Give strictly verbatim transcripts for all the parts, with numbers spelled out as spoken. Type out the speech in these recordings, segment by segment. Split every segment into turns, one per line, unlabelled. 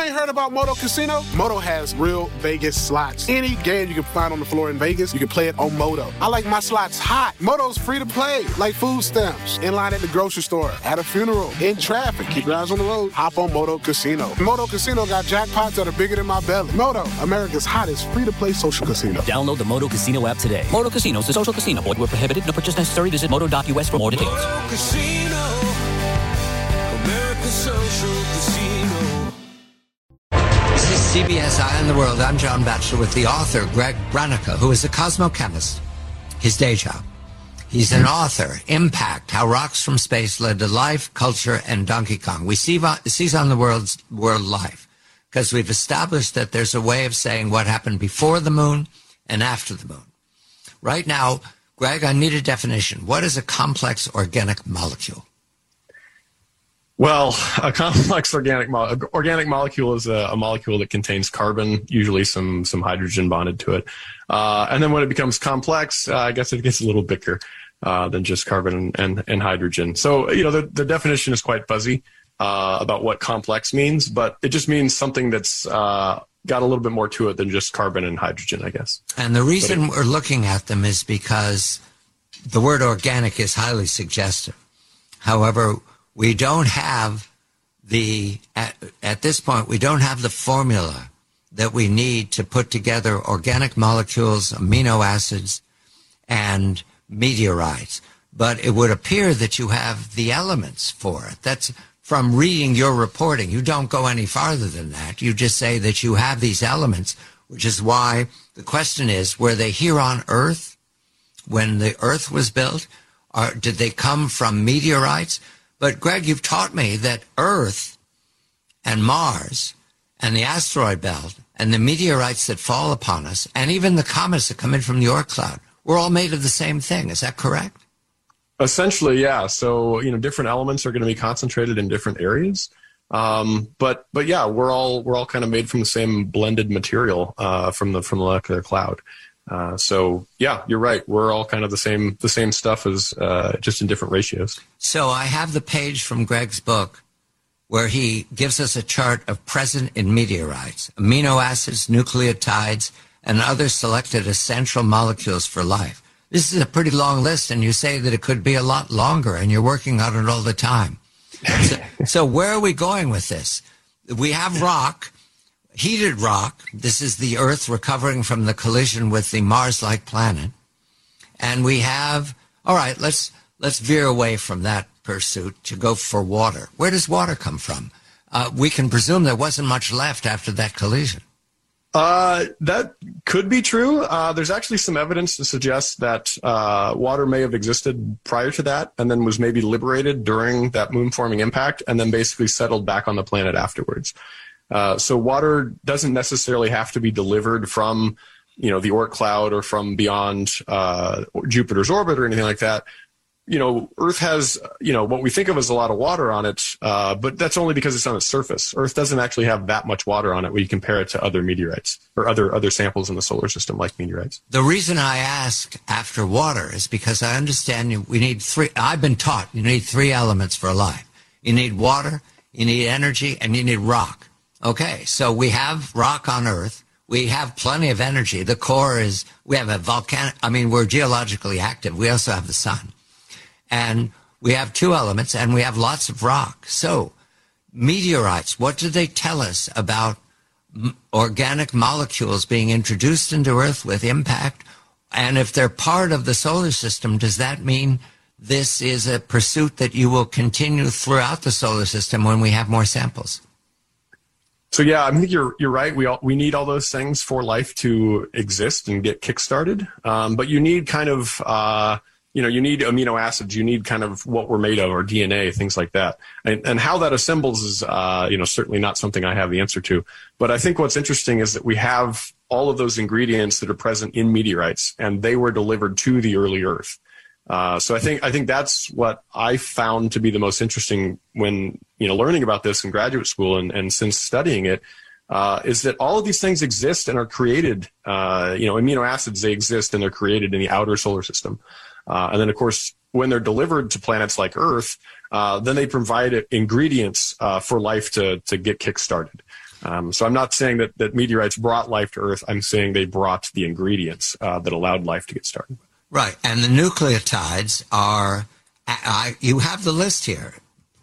ain't heard about Moto Casino? Moto has real Vegas slots. Any game you can find on the floor in Vegas, you can play it on Moto. I like my slots hot. Moto's free to play, like food stamps, in line at the grocery store, at a funeral, in traffic. Keep your eyes on the road. Hop on Moto Casino. Moto Casino got jackpots that are bigger than my belly. Moto, America's hottest free-to-play social casino.
Download the Moto Casino app today. Moto Casino is a social casino. Void where prohibited. No purchase necessary. Visit moto dot U S for more details.
Moto Casino. America's social casino.
This is C B S Eye on the World. I'm John Batchelor with the author, Greg Branica, who is a cosmochemist. His day job. He's an author. Impact: How Rocks from Space Led to Life, Culture, and Donkey Kong. We see seize on the world's world life because we've established that there's a way of saying what happened before the moon and after the moon. Right now, Greg, I need a definition. What is a complex organic molecule?
Well, a complex organic mo- organic molecule is a, a molecule that contains carbon, usually some some hydrogen bonded to it. Uh, and then when it becomes complex, uh, I guess it gets a little bigger uh, than just carbon and, and, and hydrogen. So, you know, the, the definition is quite fuzzy uh, about what complex means, but it just means something that's uh, got a little bit more to it than just carbon and hydrogen, I guess.
And the reason
it,
we're looking at them is because the word organic is highly suggestive. However, we don't have the, at, at this point, we don't have the formula that we need to put together organic molecules, amino acids, and meteorites. But it would appear that you have the elements for it. That's from reading your reporting. You don't go any farther than that. You just say that you have these elements, which is why the question is, were they here on Earth when the Earth was built? Or did they come from meteorites? But, Greg, you've taught me that Earth and Mars and the asteroid belt and the meteorites that fall upon us and even the comets that come in from the Oort cloud, we're all made of the same thing. Is that correct?
Essentially, yeah. So, you know, different elements are going to be concentrated in different areas. Um, but, but yeah, we're all we're all kind of made from the same blended material uh, from the from the molecular cloud. Uh, so yeah, you're right. We're all kind of the same, the same stuff as, uh, just in different ratios.
So I have the page from Greg's book where he gives us a chart of present in meteorites, amino acids, nucleotides, and other selected essential molecules for life. This is a pretty long list, and you say that it could be a lot longer, and you're working on it all the time. So, so where are we going with this? We have rock. Heated rock. This is the Earth recovering from the collision with the Mars-like planet. And we have, all right, let's let's veer away from that pursuit to go for water. Where does water come from? Uh, we can presume there wasn't much left after that collision.
Uh, that could be true. Uh, there's actually some evidence to suggest that uh, water may have existed prior to that and then was maybe liberated during that moon-forming impact and then basically settled back on the planet afterwards. Uh, so water doesn't necessarily have to be delivered from, you know, the Oort cloud or from beyond uh, Jupiter's orbit or anything like that. You know, Earth has, you know, what we think of as a lot of water on it, uh, but that's only because it's on its surface. Earth doesn't actually have that much water on it when you compare it to other meteorites or other other samples in the solar system like meteorites.
The reason I ask after water is because I understand you, we need three. I've been taught you need three elements for life. You need water, you need energy, and you need rock. Okay, so we have rock on Earth. We have plenty of energy. The core is, we have a volcanic, I mean, we're geologically active. We also have the sun. And we have two elements, and we have lots of rock. So, meteorites, what do they tell us about m- organic molecules being introduced into Earth with impact? And if they're part of the solar system, does that mean this is a pursuit that you will continue throughout the solar system when we have more samples?
So yeah, I think you're you're right. We all, we need all those things for life to exist and get kickstarted. Um, but you need kind of uh, you know you need amino acids. You need kind of what we're made of, or D N A, things like that. And, and how that assembles is uh, you know certainly not something I have the answer to. But I think what's interesting is that we have all of those ingredients that are present in meteorites, and they were delivered to the early Earth. Uh, so I think I think that's what I found to be the most interesting when you know learning about this in graduate school and, and since studying it, uh, is that all of these things exist and are created. Uh, you know, amino acids, they exist and they're created in the outer solar system. Uh, and then, of course, when they're delivered to planets like Earth, uh, then they provide ingredients uh, for life to to get kickstarted. Um, so I'm not saying that, that meteorites brought life to Earth. I'm saying they brought the ingredients uh, that allowed life to get started.
Right. And the nucleotides are, I, you have the list here,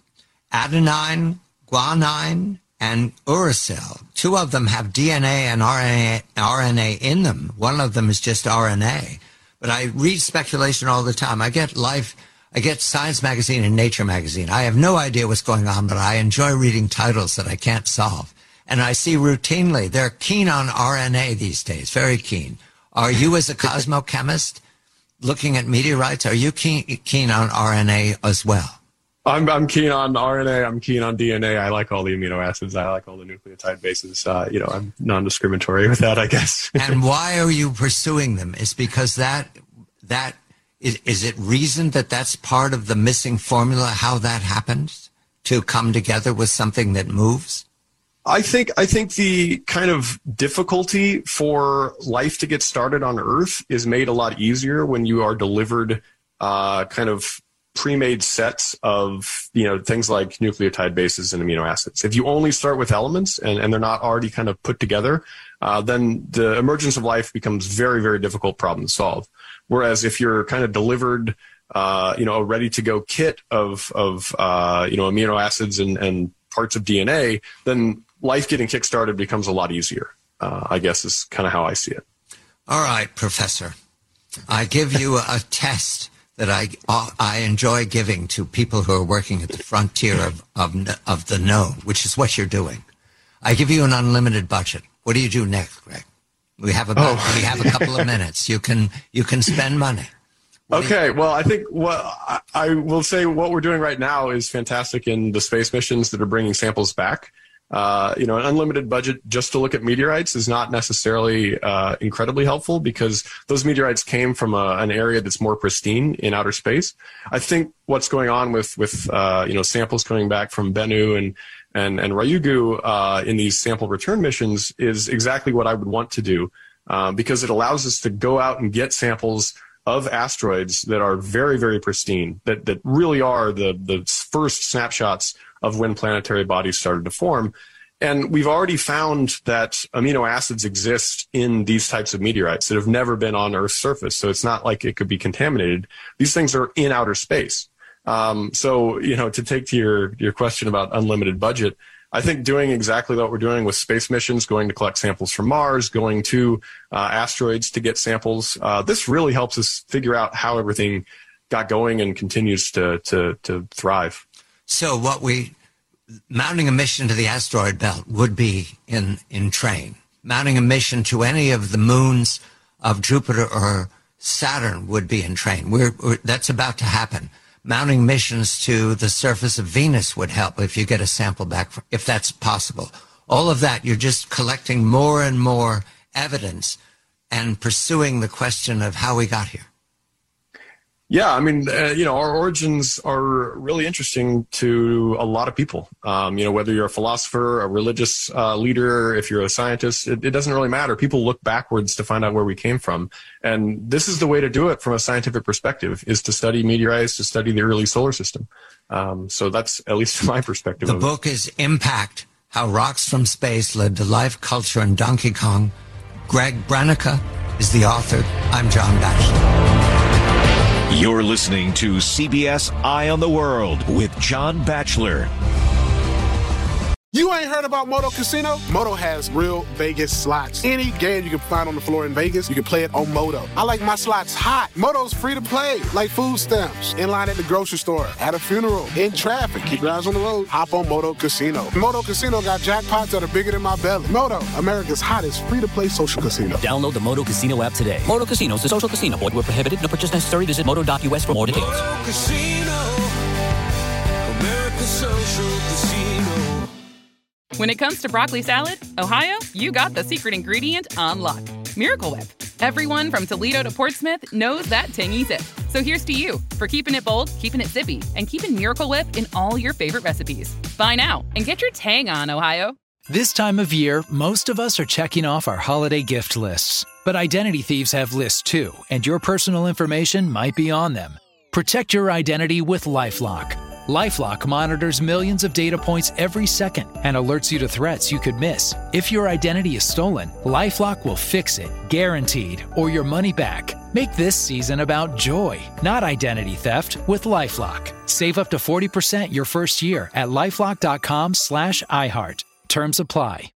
adenine, guanine, and uracil. Two of them have D N A and R N A, R N A in them. One of them is just R N A. But I read speculation all the time. I get Life, I get Science Magazine and Nature Magazine. I have no idea what's going on, but I enjoy reading titles that I can't solve. And I see routinely, they're keen on R N A these days, very keen. Are you, as a cosmochemist, looking at meteorites, are you keen, keen on R N A as well?
I'm, I'm keen on R N A. I'm keen on D N A. I like all the amino acids. I like all the nucleotide bases. Uh, you know, I'm non-discriminatory with that, I guess.
And why are you pursuing them? Is because that, that, is, is it reasoned that that's part of the missing formula, how that happens, to come together with something that moves?
I think I think the kind of difficulty for life to get started on Earth is made a lot easier when you are delivered uh, kind of pre-made sets of, you know, things like nucleotide bases and amino acids. If you only start with elements and, and they're not already kind of put together, uh, then the emergence of life becomes very, very difficult problem to solve. Whereas if you're kind of delivered, uh, you know, a ready-to-go kit of, of uh, you know, amino acids and, and parts of D N A, then life getting kickstarted becomes a lot easier, uh, I guess is kind of how I see it.
All right, Professor. I give you a test that I I enjoy giving to people who are working at the frontier of, of, of the known, which is what you're doing. I give you an unlimited budget. What do you do next, Greg? We have about oh. we have a couple of minutes. You can you can spend money. What
okay, well, I think what I, I will say what we're doing right now is fantastic in the space missions that are bringing samples back. Uh, you know, an unlimited budget just to look at meteorites is not necessarily uh, incredibly helpful because those meteorites came from a, an area that's more pristine in outer space. I think what's going on with with uh, you know samples coming back from Bennu and and and Ryugu uh, in these sample return missions is exactly what I would want to do uh, because it allows us to go out and get samples of asteroids that are very, very pristine, that that really are the the first snapshots of when planetary bodies started to form. And we've already found that amino acids exist in these types of meteorites that have never been on Earth's surface. So it's not like it could be contaminated. These things are in outer space. Um, so, you know, to take to your, your question about unlimited budget, I think doing exactly what we're doing with space missions, going to collect samples from Mars, going to uh, asteroids to get samples, uh, this really helps us figure out how everything got going and continues to, to, to thrive.
So what we, mounting a mission to the asteroid belt would be in, in train. Mounting a mission to any of the moons of Jupiter or Saturn would be in train. We're, we're, that's about to happen. Mounting missions to the surface of Venus would help if you get a sample back, from, if that's possible. All of that, you're just collecting more and more evidence and pursuing the question of how we got here.
Yeah, I mean, uh, you know, our origins are really interesting to a lot of people. Um, you know, whether you're a philosopher, a religious uh, leader, if you're a scientist, it, it doesn't really matter. People look backwards to find out where we came from. And this is the way to do it from a scientific perspective, is to study meteorites, to study the early solar system. Um, so that's at least my perspective.
The
of
book is Impact, How Rocks from Space Led to Life, Culture, and Donkey Kong. Greg Branica is the author. I'm John Batchelor.
You're listening to C B S Eye on the World with John Batchelor.
You ain't heard about Moto Casino? Moto has real Vegas slots. Any game you can find on the floor in Vegas, you can play it on Moto. I like my slots hot. Moto's free to play, like food stamps. In line at the grocery store, at a funeral, in traffic. Keep your eyes on the road. Hop on Moto Casino. Moto Casino got jackpots that are bigger than my belly. Moto, America's hottest free-to-play social casino.
Download the Moto Casino app today. Moto Casino is a social casino. Void where prohibited. No purchase necessary. Visit moto dot U S for more details.
Moto Casino, America's social casino.
When it comes to broccoli salad, Ohio, you got the secret ingredient on lock. Miracle Whip. Everyone from Toledo to Portsmouth knows that tangy zip. So here's to you for keeping it bold, keeping it zippy, and keeping Miracle Whip in all your favorite recipes. Buy now and get your tang on, Ohio.
This time of year, most of us are checking off our holiday gift lists. But identity thieves have lists too, and your personal information might be on them. Protect your identity with LifeLock. LifeLock monitors millions of data points every second and alerts you to threats you could miss. If your identity is stolen, LifeLock will fix it, guaranteed, or your money back. Make this season about joy, not identity theft, with LifeLock. Save up to forty percent your first year at LifeLock.com slash iHeart. Terms apply.